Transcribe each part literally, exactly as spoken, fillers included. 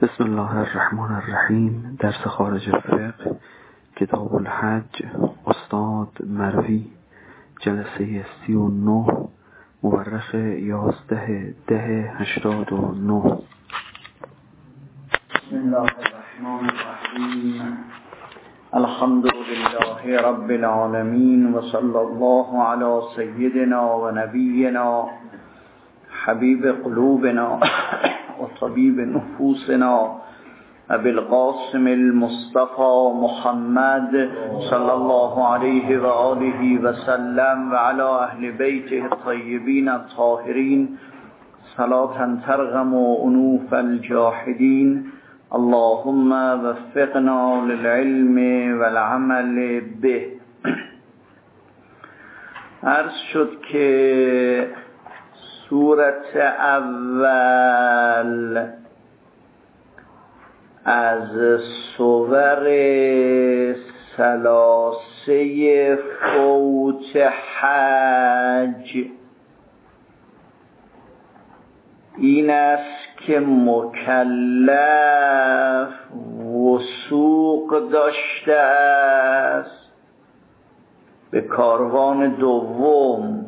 بسم الله الرحمن الرحیم. درس خارج فقه، کتاب الحج، استاد مروی، جلسه سی و نه، مورخ یازده ده هشتاد و نه. بسم الله الرحمن الرحیم. الحمد لله رب العالمین و صلی الله علی سیدنا و نبینا حبیب قلوبنا و طبیب نفوسنا ابی القاسم المصطفى محمد صلی الله علیه و آله و سلم و علی اهل بیته الطیبین الطاهرین صلاة ترغم انوف الجاحدین. اللهم وفقنا للعلم والعمل به. عرض شد که سورت اول از سور ثلاثه فوت حج این است که مکلف وثوق داشته است به کاروان دوم،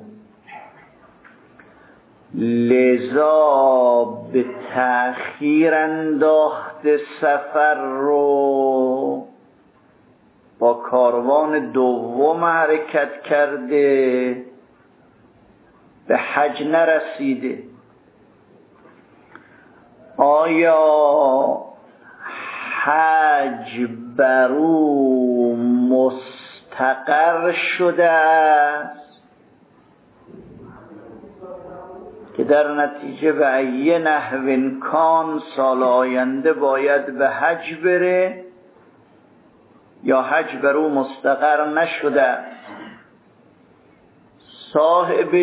لذا به تأخیر انداخته سفر رو، با کاروان دوم حرکت کرده، به حج نرسیده. آیا حج بر او مستقر شده است که در نتیجه به ای نحو کان سال آینده باید به حج بره، یا حج بر او مستقر نشده است؟ صاحب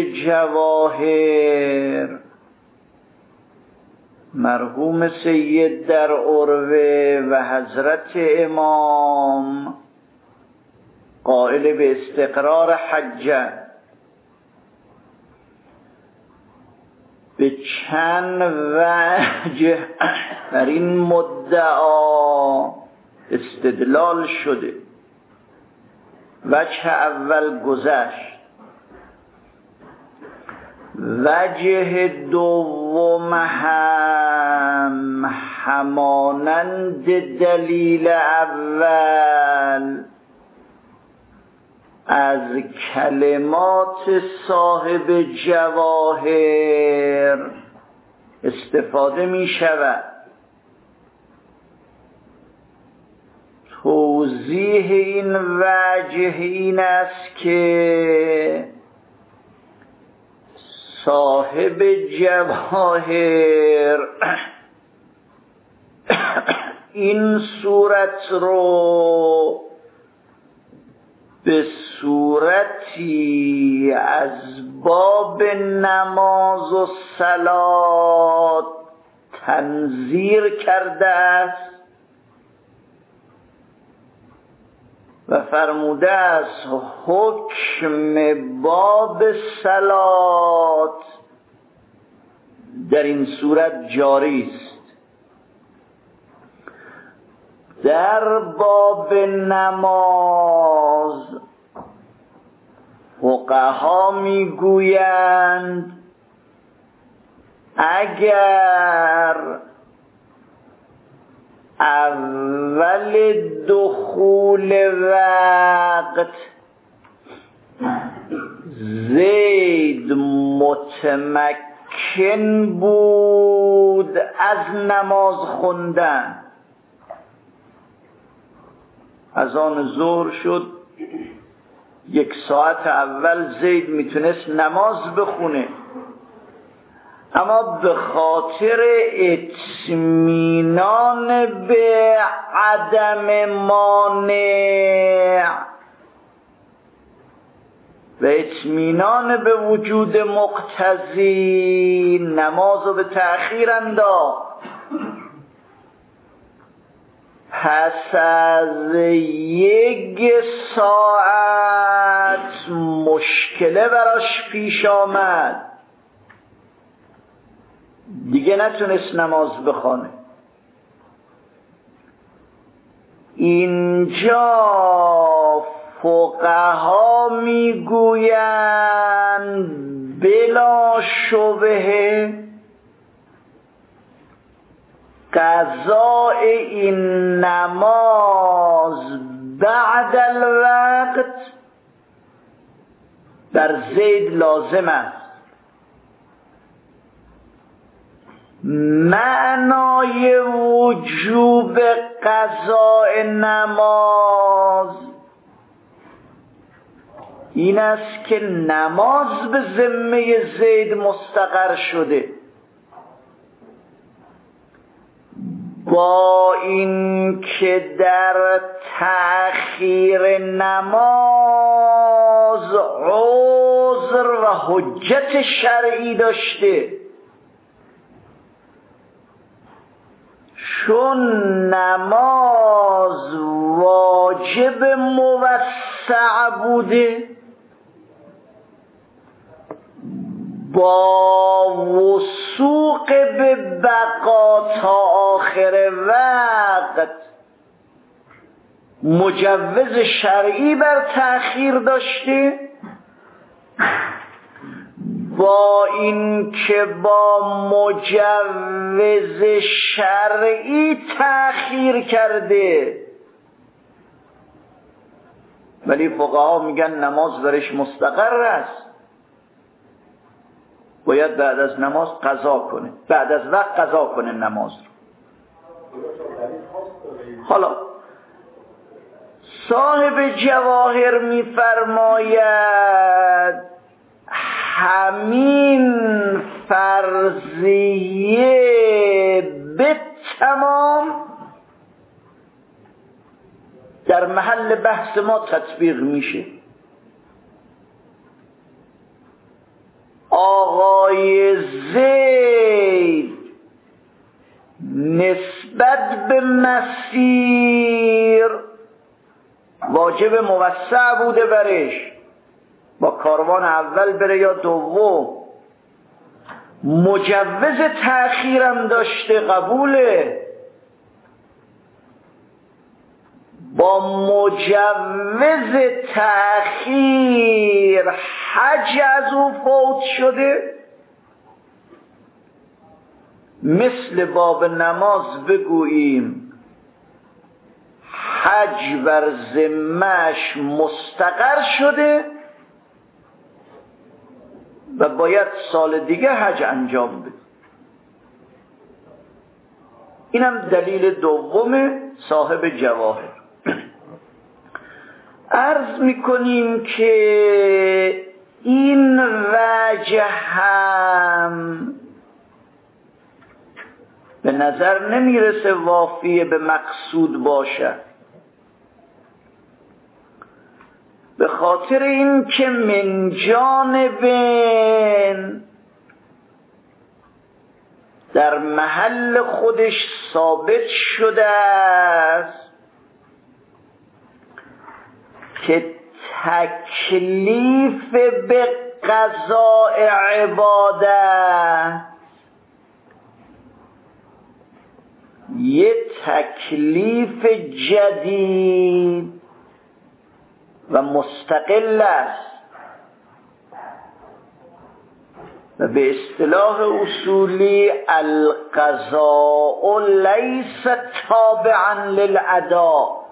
جواهر مرحوم سید در عروه و حضرت امام قائل به استقرار حج به چند وجه بر این مدعا استدلال شده. وجه اول گذشت. وجه دوم هم همانند دلیل اول از کلمات صاحب جواهر استفاده می شود. توضیح این وجه این است که صاحب جواهر این صورت رو به صورتی از باب نماز و صلات تنظیر کرده است و فرموده است حکم باب صلات در این صورت جاری است. در باب نماز فقها میگویند اگر اول دخول وقت زید متمکن بود از نماز خوندن، از آن ظهر شد، یک ساعت اول زید میتونست نماز بخونه، اما به خاطر اطمینان به عدم مانع و اطمینان به وجود مقتضی نماز رو به تأخیر انداخت. پس از یک ساعت مشکله براش پیش آمد، دیگه نتونست نماز بخونه. اینجا فقها میگویند بلا شبهه قضاء این نماز بعد الوقت در زید لازم است. معنای وجوب قضاء نماز این است که نماز به ذمه زید مستقر شده، با این که در تأخیر نماز عذر و حجت شرعی داشته، چون نماز واجب موسع بوده، با وثوق به بقا تا آخر وقت مجوز شرعی بر تأخیر داشته، با این که با مجوز شرعی تأخیر کرده، ولی فقها میگن نماز برش مستقر است، باید بعد از نماز قضا کنه، بعد از وقت قضا کنه نماز رو. حالا صاحب جواهر میفرماید همین فرضیه به تمام در محل بحث ما تطبیق میشه. آقای زید نسبت به مسیر واجب موسع بوده برش، با کاروان اول بره یا دوم، مجوز تأخیرم داشته، قبوله، با مجوز تأخیر حج از او فوت شده، مثل باب نماز بگوییم حج بر ذمه‌اش مستقر شده و باید سال دیگه حج انجام بده. اینم دلیل دوم صاحب جواهر. عرض میکنیم که این وجه هم به نظر نمیرسه وافی به مقصود باشد، به خاطر این که من جانبین در محل خودش ثابت شده است که تکلیف به قضاء عبادت یه تکلیف جدید و مستقل است و به اصطلاح اصولی القضاء لیس تابعا للاداء،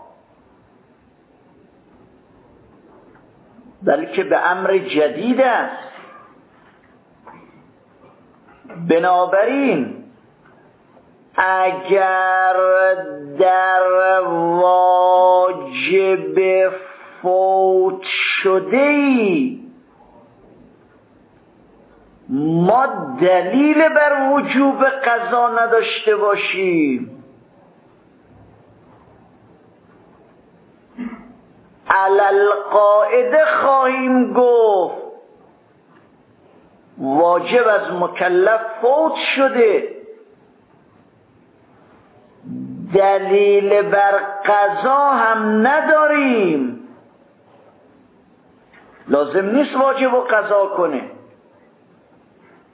بلکه به امر جدید است. بنابراین اگر در واجب فوت شده‌ای ما دلیل بر وجوب قضا نداشته باشیم، علل قاعده خواهیم گفت واجب از مکلف فوت شده، دلیل بر قضا هم نداریم، لازم نیست واجب و قضا کنه.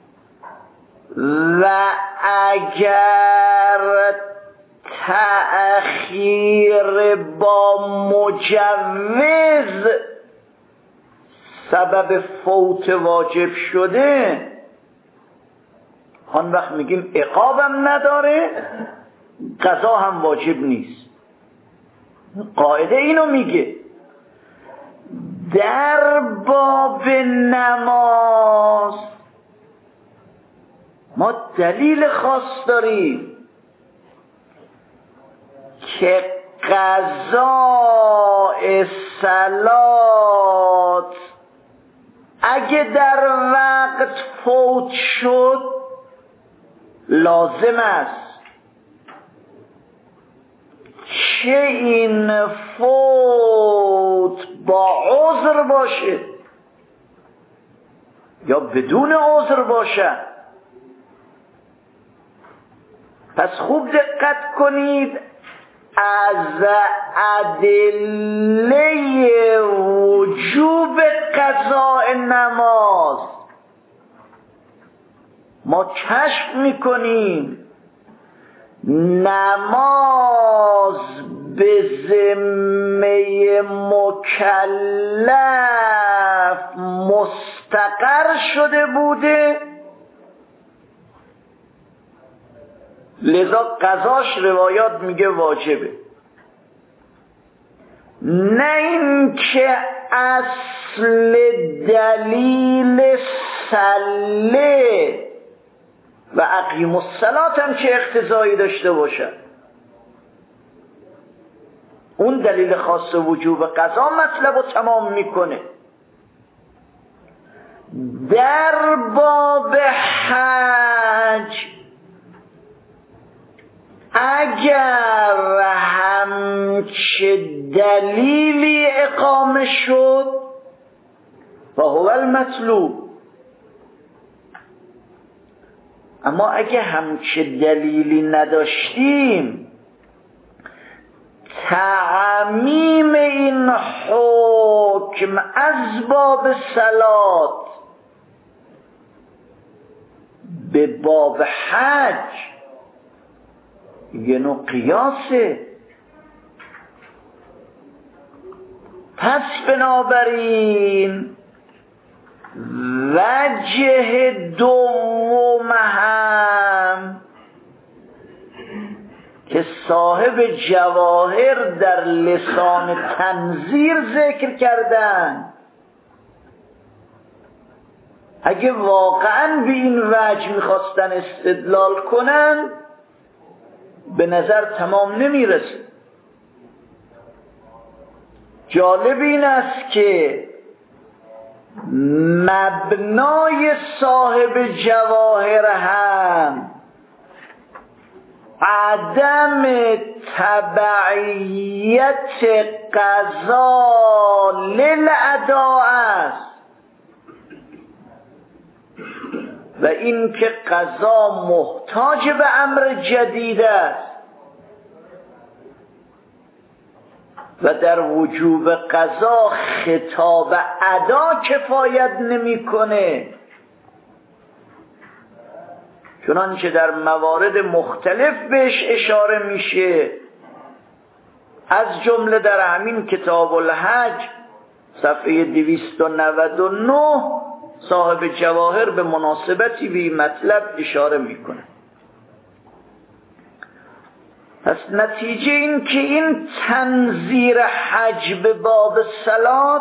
و اگر تأخیر تأخیر با مجوز سبب فوت واجب شده، آن وقت میگیم عقابم نداره، قضا هم واجب نیست. قاعده اینو میگه. در باب نماز ما دلیل خاص داریم که قضاء صلات اگه در وقت فوت شد لازم است چه این فوت با عذر باشه یا بدون عذر باشه. پس خوب دقت کنید، از ادله وجوب قضاء نماز ما کشف میکنیم نماز به ذمه مکلف مستقر شده بوده، لذا قضاش روایات میگه واجبه. نه اینکه اصل دلیل سله و اقیم الصلاة هم چه اقتضایی داشته باشد، اون دلیل خاص وجوب قضا مطلب رو تمام میکنه. در باب حج اگر همچه دلیلی اقامه شد و هو المطلوب، اما اگه همچه دلیلی نداشتیم تعمیم این حکم از باب صلات به باب حج یه نوع قیاسه. پس بنابراین وجه دوم هم که صاحب جواهر در لسان تنظیر ذکر کردن، اگه واقعا به این وجه میخواستن استدلال کنن به نظر تمام نمیرسه. جالب این است که مبنای صاحب جواهر هم عدم تبعیت قضا للاداء است و این که قضا محتاج به امر جدید است و در وجوب قضا خطاب ادا کفایت نمیکنه، چنانچه در موارد مختلف بهش اشاره میشه. از جمله در همین کتاب الحج صفحه دویست و نود و نه صاحب جواهر به مناسبتی به این مطلب اشاره میکنه. پس نتیجه این که این تنظیر حج به باب صلات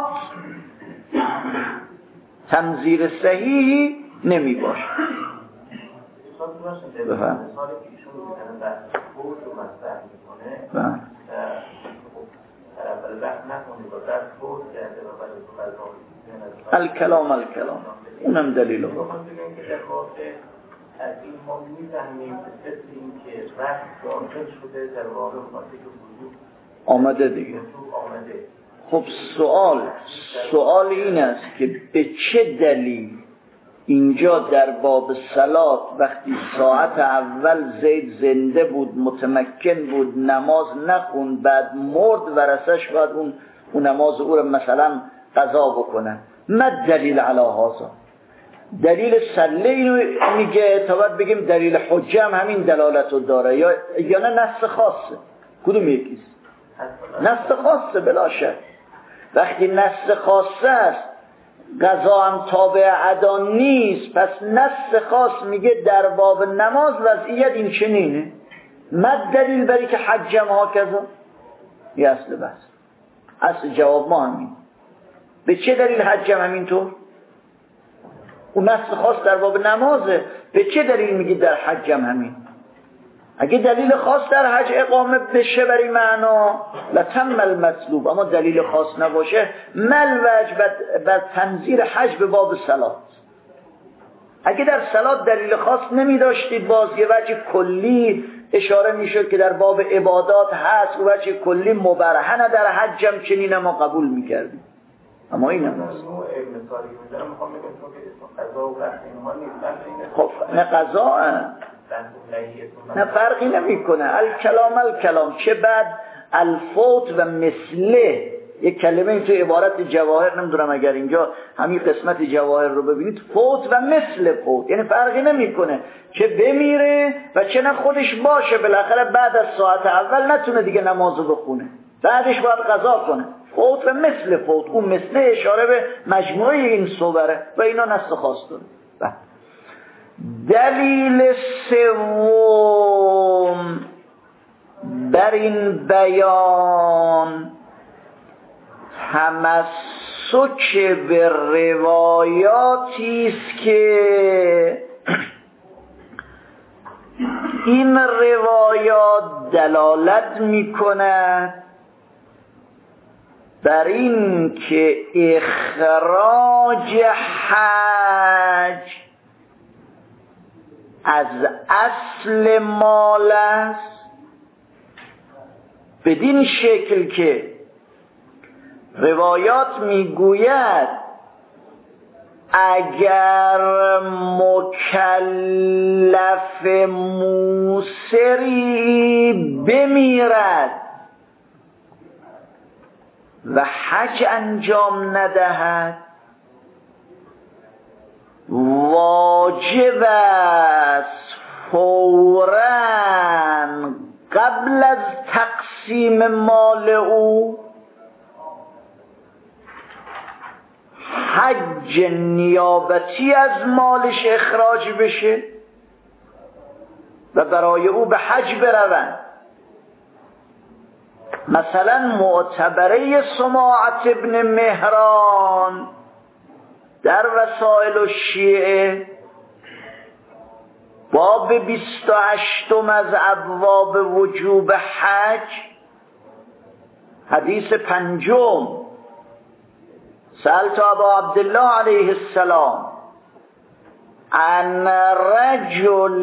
تنظیر صحیحی نمی باشه. بفهم الکلام الکلام اونم دلیله. از این ما می‌فهمیم مثل این که رفت داخل شده در واقع خاطر وجود آمده دیگه. خب سوال سوال این است که به چه دلیل اینجا در باب صلات وقتی ساعت اول زید زنده بود متمکن بود نماز نخوند بعد مرد ورثش باید اون, اون نماز او رو مثلا قضا بکنن، ما دلیل علی هذا؟ دلیل سله اینو میگه تا باید بگیم دلیل حجه هم همین دلالت رو داره یا یا نه نص خاصه؟ کدوم یکیست؟ نص خاصه بلا شک. وقتی نص خاصه است قضا هم تابع ادا نیست، پس نص خاص میگه در باب نماز وضعیت این چنینه. مد دلیل بری که حجم ها کذا؟ یه اصل بس. اصل جواب ما همین. به چه دلیل حجم همینطور؟ اون نص خاص در باب نمازه، به چه دلیل میگی در حجم همین؟ اگه دلیل خاص در حج اقامه بشه برای معنا لتم المطلوب، اما دلیل خاص نباشه مل وجه بر تنظیر حج به باب صلات. اگه در صلات دلیل خاص نمی داشتید باز یه وجه کلی اشاره میشد که در باب عبادات هست، و وجه کلی مبرهنه در حجم چنین ما قبول میکردیم. اما این هم هست. خب نه قضا نه فرقی نمی کنه. الکلام الکلام چه بعد الفوت و مثله یک کلمه این تو عبارت جواهر، نمیدونم اگر اینجا همین قسمت جواهر رو ببینید، فوت و مثل فوت، یعنی فرقی نمی کنه چه بمیره و چه نه خودش باشه، بالاخره بعد از ساعت اول نتونه دیگه نمازو بخونه، بعدش باید قضا کنه. فوت و مثل فوت، اون مثل اشاره به مجموعه این صوره و اینا نص خاص داره. دلیل سوم بر این بیان تمسک به روایاتی است که این روایات دلالت می‌کند بر این که اخراج حج از اصل مال است، بدین شکل که روایات میگوید اگر مکلف موسری بمیرد و حج انجام ندهد واجب است فوراً قبل از تقسیم مال او حج نیابتی از مالش اخراج بشه و برای او به حج بروند. مثلا معتبره سماعة ابن مهران در وسائل الشیعه باب بیست و هشتم از ابواب وجوب حج، حدیث پنجم، سألت ابا عبدالله علیه السلام عن رجل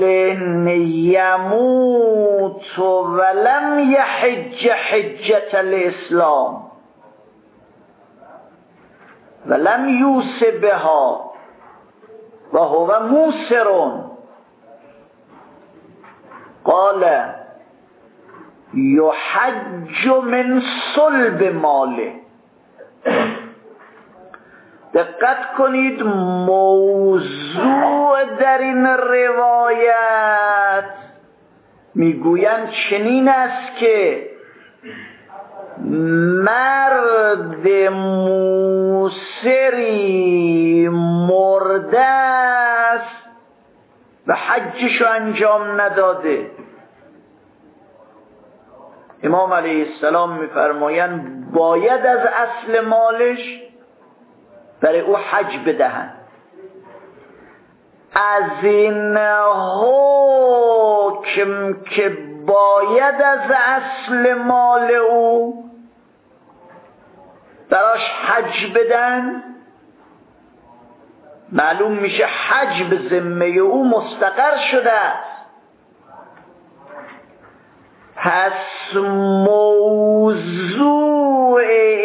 یموت ولم یحج حجة الاسلام ولم یوس بها و هو موسر، قال یحج من صلب ماله. دقت کنید، موضوع در این روایت میگویند چنین است که مرد موسری مرده است و حجشو انجام نداده. امام علیه السلام میفرمایند باید از اصل مالش برای او حج بدهند. از این حکم که باید از اصل مال او براش حج بدن، معلوم میشه حج به ذمه او مستقر شده است. پس موضوع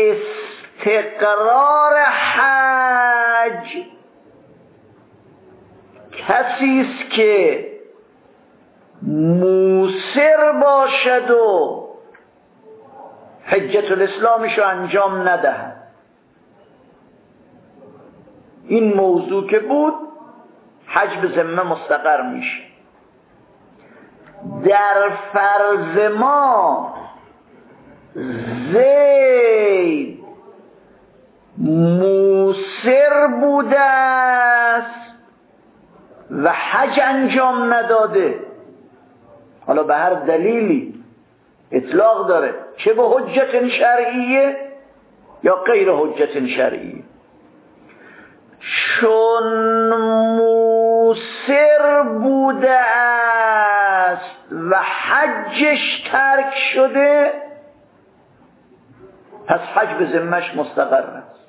استقرار حج کسی است که موسر باشد و حجت الاسلامشو انجام ندهد. این موضوع که بود حج به ذمه مستقر میشه. در فرض ما زید موسر بوده است و حج انجام نداده، حالا به هر دلیلی اطلاق داره، چه به حجت شرعیه یا غیر حجت شرعیه، چون موسر بوده است و حجش ترک شده، پس حج به ذمه‌اش مستقر است.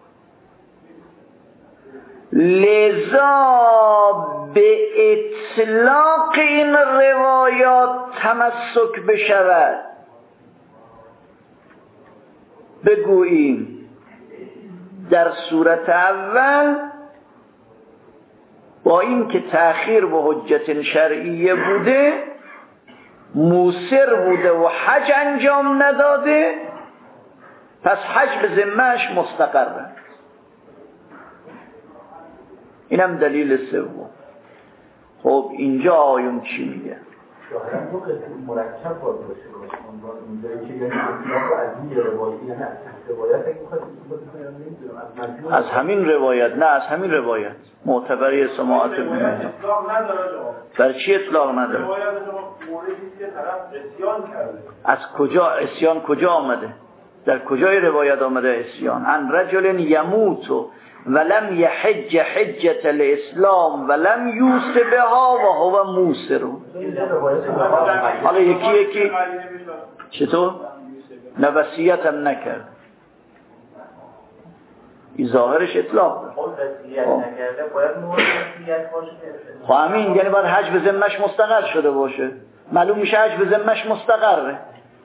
لذا به اطلاق این روایات تمسک بشود. بگوییم در صورت اول با این که تأخیر به حجت شرعیه بوده، موسر بوده و حج انجام نداده، پس حج به ذمه‌اش مستقر است. اینم دلیل سوم. خب اینجا آیون چی میگه؟ شاید دو قسم مرکب باید باشه باشه اینجایی که یعنی اطلاق از این روایت، یعنی از روایت اگه بخواید استفاده کنیم از همین روایت، نه از همین روایت معتبری سماعت ابن مهدی. اطلاق نداره شما. در چی اطلاق نداره؟ روایت شما موردی که طرف عصیان کرده. از کجا عصیان کجا آمده؟ در کجای روایت آمده عصیان؟ ان رجل یموت ولم یحج حجت الاسلام ولم یوس بها و هو موسر. حالا یکی یکی چطور؟ نه وصیت هم نکرد. این ظاهرش اطلاق داره. خب همین یعنی باید حج به ذمه‌اش مستقر شده باشه. معلوم میشه حج به ذمه‌اش مستقره.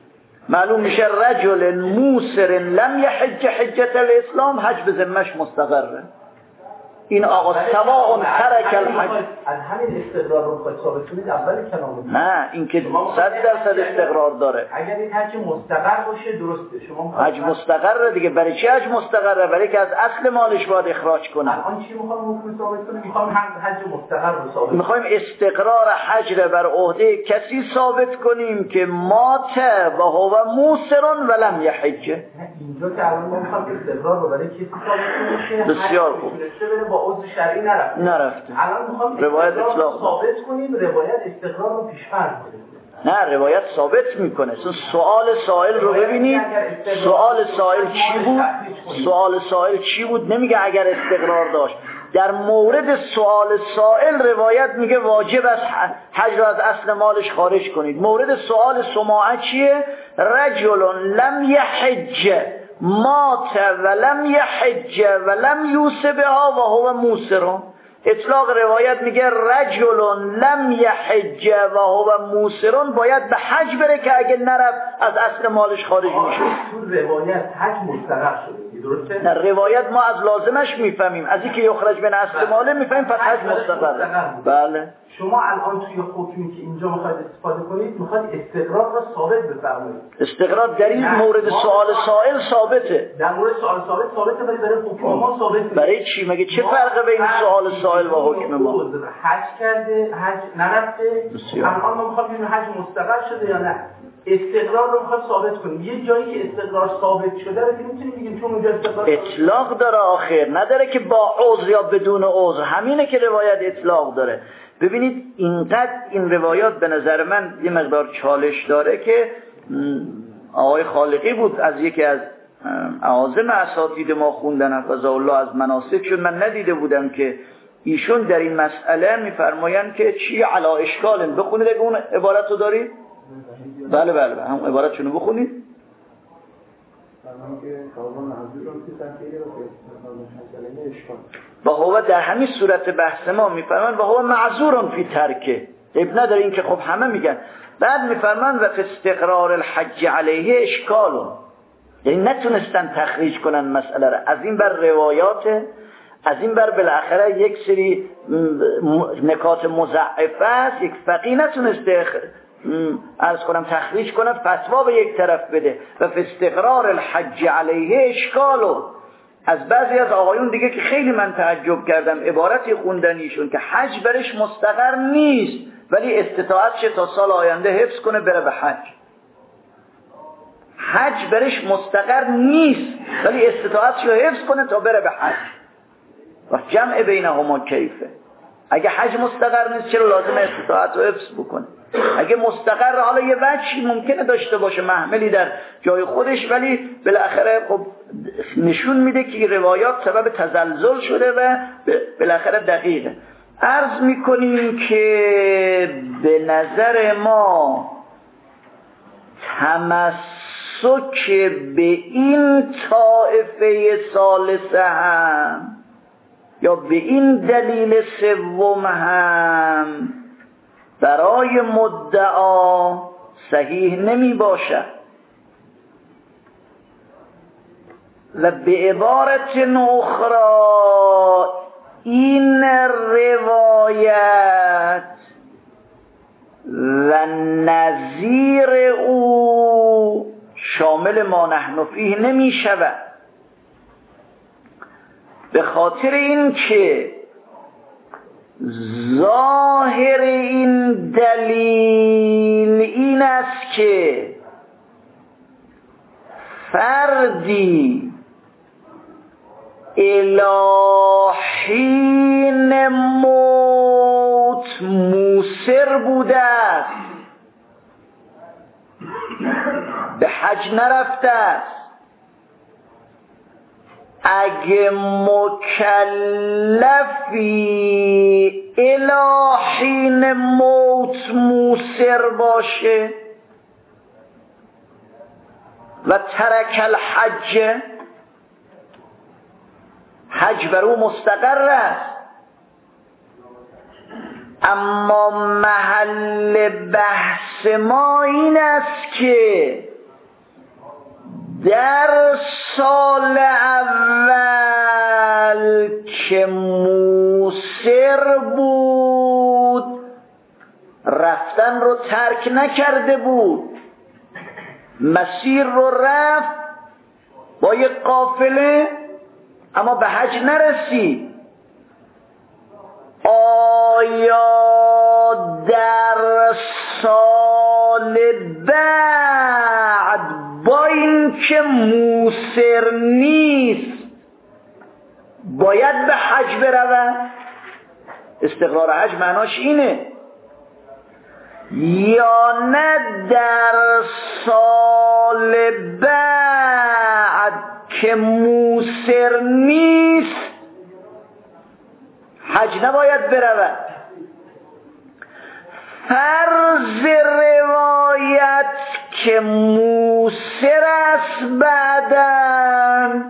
معلوم میشه رجل موسر لم یحج حجت الاسلام حج به ذمه‌اش مستقره. این آقا سواء ترک الحج. از همین استقرار رو خواهد ثابت کنید اول کلام. نه این که صد درصد استقرار داره. اگر این حج مستقر باشه درسته. شما حج مستقره دیگه. برای چی حج مستقره؟ برای که از اصل مالش باید اخراج کنه. الان چی میخوام حکم ثابت کنم؟ میخوام حج مستقر رو ثابت کنم. میخوایم استقرار حج رو بر عهده کسی ثابت کنیم که مات و هو موسر ولم یحج. اینجا که الان ما میخوام استقرار رو برای کسی ثابت کنیم که بسیار خوب با عضو شرعی نرفته. نرفته. الان میخوام روایت اطلاق ثابت کنیم، روایت استقرار رو پیش‌فرض کنیم. نه روایت ثابت میکنه. سوال سائل رو ببینید. سوال سائل چی بود؟ سوال سائل چی بود؟ نمیگه اگر استقرار داشت. در مورد سوال سائل روایت میگه واجب است حج را از اصل مالش خارج کنید. مورد سوال سماعه چیه؟ رجل لم یحج مات ولم یحج ولم یوس بها و هو موسر. اطلاق روایت میگه رجل لم یحج و هو موسر باید به حج بره که اگه نرفت از اصل مالش خارج میشه. تو روایت حج مستقر شده درسته؟ نه روایت ما از لازمش میفهمیم، از اینکه یخرج من اصل ماله میفهمیم پس حج مستقر. بله شما الان توی حکمی که اینجا میخواید استفاده کنید میخواید استقرار را ثابت بفرمایید. استقرار در این مورد سوال سائل ثابته. در مورد سوال سائل ثابته ولی برای حکم ما ثابت نیست. برای چی؟ مگه چه فرقی بین سوال سائل و حکم ما؟ حج کرده، حج نرفته. الان ما میخوایم ببینیم حج مستقر شده یا نه. استقرار رو میخواد ثابت کنیم. یه جایی که استقرار ثابت شده رو که میتونیم بگیم چون اونجا استقرار اطلاق داره آخر، نداره که با عذر یا بدون عذر. همینه که روایت اطلاق داره. ببینید اینقدر این روایات به نظر من یه مقدار چالش داره که آقای خالقی بود از یکی از اعاظم اساتید ما خوندن حفظه الله از مناسک، چون من ندیده بودم که ایشون در این مسئله میفرمایند که چی علا اشکال. بخونید اگه اون عبارت رو دارید. بله بله بله هم عبارتشونو بخونید. و هو در همین صورت بحث ما میفرمان و هو معذور فی ترکه. اب نداره این که خب همه میگن. بعد میفرمان و فی استقرار الحج علیه اشکال، یعنی نتونستن تخریج کنن مسئله را. از این بر روایات، از این بر بالاخره یک سری نکات مضاعفه است، یک فقیه نتونسته عرض کنم تخریج کنم فتوا به یک طرف بده. و فی استقرار الحج علیه اشکالو. از بعضی از آقایون دیگه که خیلی من تعجب کردم عبارتی خوندن ایشون که حج برش مستقر نیست ولی استطاعتش تا سال آینده حفظ کنه بره به حج. حج برش مستقر نیست ولی استطاعتش رو حفظ کنه تا بره به حج. و جمع بینهما کیفه. اگه حج مستقر نیست چرا لازم استطاعت رو حفظ بکنه؟ اگه مستقر حالا یه وجهی ممکنه داشته باشه محملی در جای خودش ولی بالاخره خب نشون میده که روایات سبب تزلزل شده و بالاخره دقیقه. عرض میکنیم که به نظر ما تمسک به این طائفه ثالثه هم یا به این دلیل سوم هم برای مدعا صحیح نمی باشد و به عبارت اخرى این روایت و نظیر او شامل ما نحن فیه نمی شود، به خاطر این که ظاهر این دلیل این است که فردی الهین موت موسر بوده است، به حج نرفته است، اگه مکلفی الهین موت موسر باشه و ترک الحج، حج بر او مستقر است، اما محل بحث ما این است که در سال اول که موسر بود رفتن رو ترک نکرده بود، مسیر رو رفت با یک قافله اما به حج نرسید. آیا در سال بعد با این که موسر نیست باید به حج برود؟ استقرار حج معناش اینه. یا نه در سال بعد که موسر نیست حج نباید برود. فرض روایت که موسر است بعداً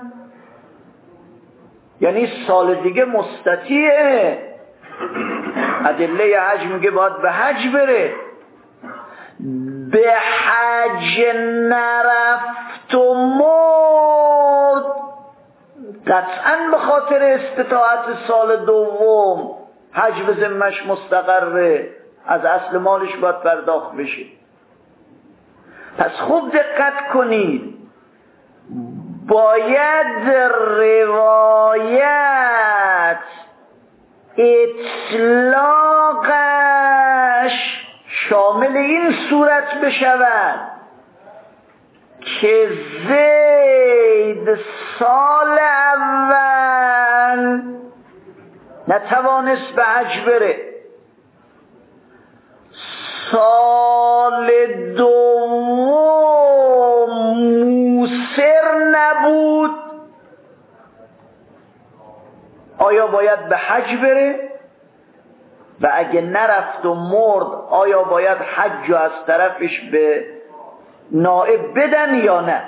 یعنی سال دیگه مستطیعه، ادله حج میگه باید به حج بره، به حج نرفت و مرد قطعاً به خاطر استطاعت سال دوم حج به ذمش مستقره، از اصل مالش باید پرداخت بشه. پس خوب دقت کنید، باید روایت اطلاقش شامل این صورت بشود که زید سال اول نتوانست به حج بره، سال دوم موسر نبود، آیا باید به حج بره؟ و اگه نرفت و مرد آیا باید حج رو از طرفش به نائب بدن یا نه؟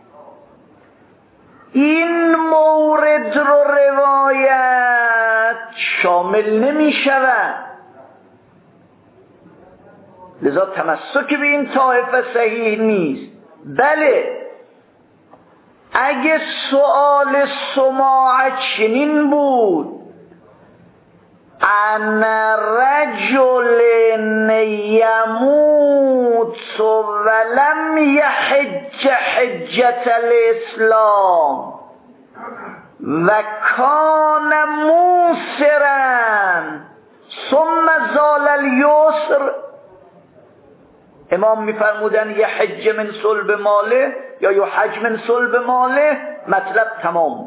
این مورد رو روایت شامل نمی شود، لذا تمسک به این طایفه صحیح نیست. بله اگه سؤال سماع چنین بود ان رجل یموت ولم یحج حجة الاسلام و کان موسرا ثم زال الیسر، امام میفرمودن یه حج من صلب ماله یا یه حج من صلب ماله، مطلب تمام.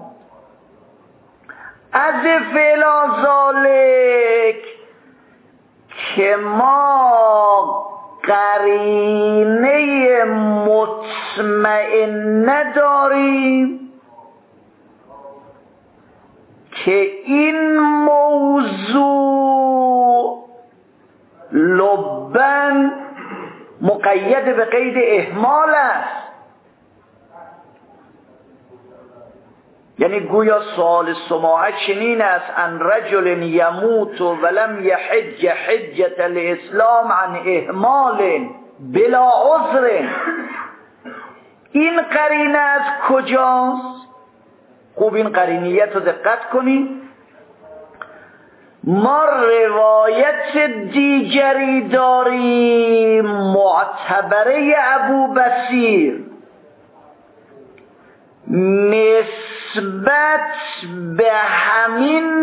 از فعل ذالک که ما قرینه مطمئنه داریم که این موضوع لبن مقید به قید اهمال است. یعنی گویا سوال سماعه چنین است: ان رجل یموت ولم یحج حجة الاسلام عن اهمال بلا عذر. این قرینه از کجاست؟ خوب این قرینیت رو دقت کنید. ما روایت دیگری داریم معتبره ابو بصیر نسبت به همین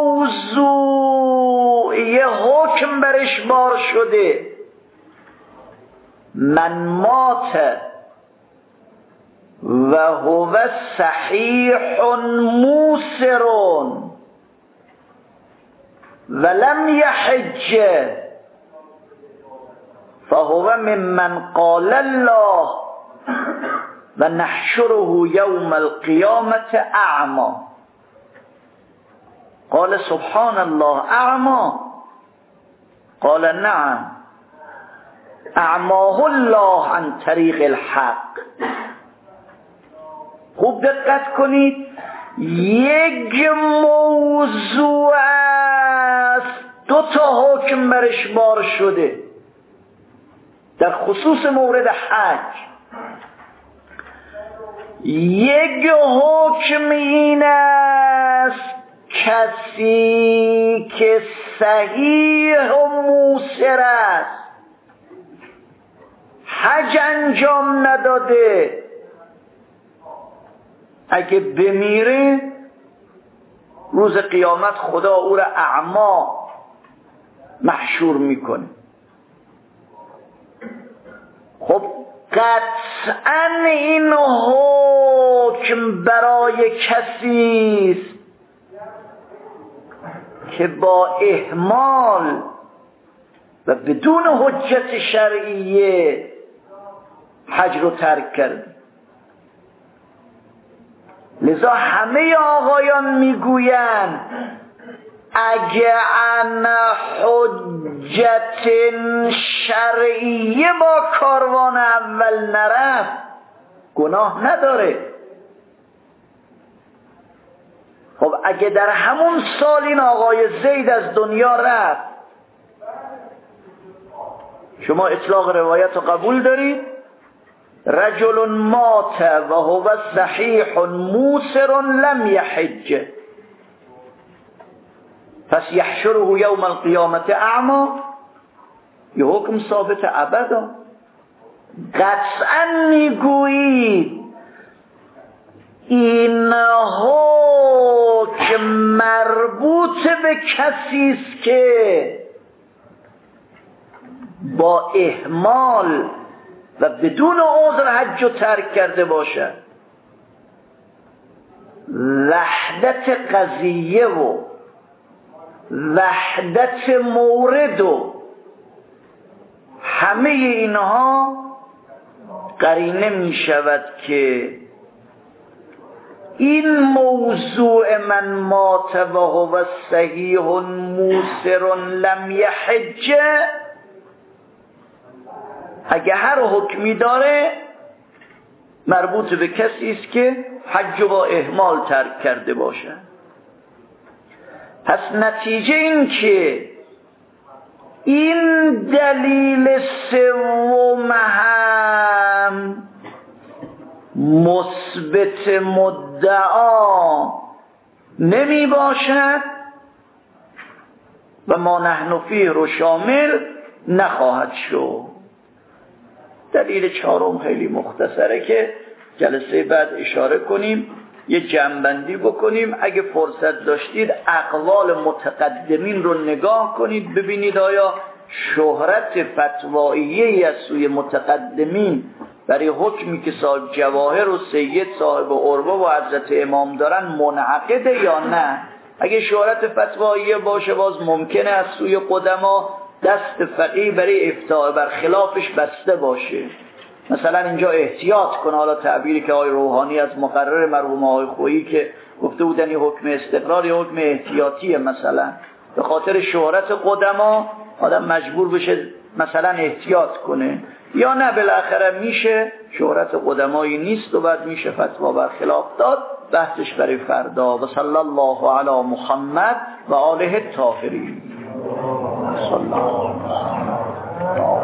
موضوع یه حکم برش بار شده: من مات و هو صحیح موسر ولم یحج فهو ممن قال الله و نحشره یوم القیامت اعما. قال سبحان الله اعما؟ قال نعم اعماه الله عن طریق الحق. خوب دقت کنید، یک موضوع است دو تا حکم برش بار شده. در خصوص مورد حج یک حکم این است: کسی که صحیح و موسر است، حج انجام نداده، اگه بمیره روز قیامت خدا او را اعما محشور میکنه. خب قطعا این حکم برای کسی است که با اهمال و بدون حجت شرعیه حج رو ترک کرد. لذا همه آقایان میگویند اگه عن حجت شرعیه با کاروان اول نرفت گناه نداره. خب اگه در همون سال این آقای زید از دنیا رفت، شما اطلاق روایت رو قبول دارید؟ رجل مات و هو صحیح موسر لم یحج پس یحشره یوم القیامت اعما، یه حکم ثابت ابدا. قطعا میگویید این حکم مربوط به کسی است که با اهمال و بدون عذر حج رو ترک کرده باشد. وحدت قضیه و وحدت مورد و همه اینها قرینه می شود که این موضوع من مات و هو صحیح موسر لم یحج اگه هر حکمی داره مربوط به کسی است که حج با اهمال ترک کرده باشد. پس نتیجه این که این دلیل سوم هم مثبت مدعا نمی باشد و ما نحن فیه رو شامل نخواهد شد. دلیل چهارم خیلی مختصره که جلسه بعد اشاره کنیم، یه جمع‌بندی بکنیم. اگه فرصت داشتید اقوال متقدمین رو نگاه کنید ببینید آیا شهرت فتوایی از سوی متقدمین برای حکمی که صاحب جواهر و سید صاحب عروه و حضرت امام دارن منعقده یا نه؟ اگه شهرت فتوایی باشه باز ممکنه از سوی قدما دست فقیه برای افتاء بر خلافش بسته باشه. مثلا اینجا احتیاط کنه، حالا تعبیری که آقای روحانی از مقرر مرحوم آقای خویی که گفته بودن این حکم استقرار یا حکم احتیاطیه، مثلا به خاطر شهرت قدما آدم مجبور بشه مثلا احتیاط کنه، یا نه بالاخره میشه شهرت قدمایی نیست و بعد میشه فتوا بر خلاف داد، بحثش برای فردا. و صلی الله علی محمد و آله الطاهرین. صلی الله علیه و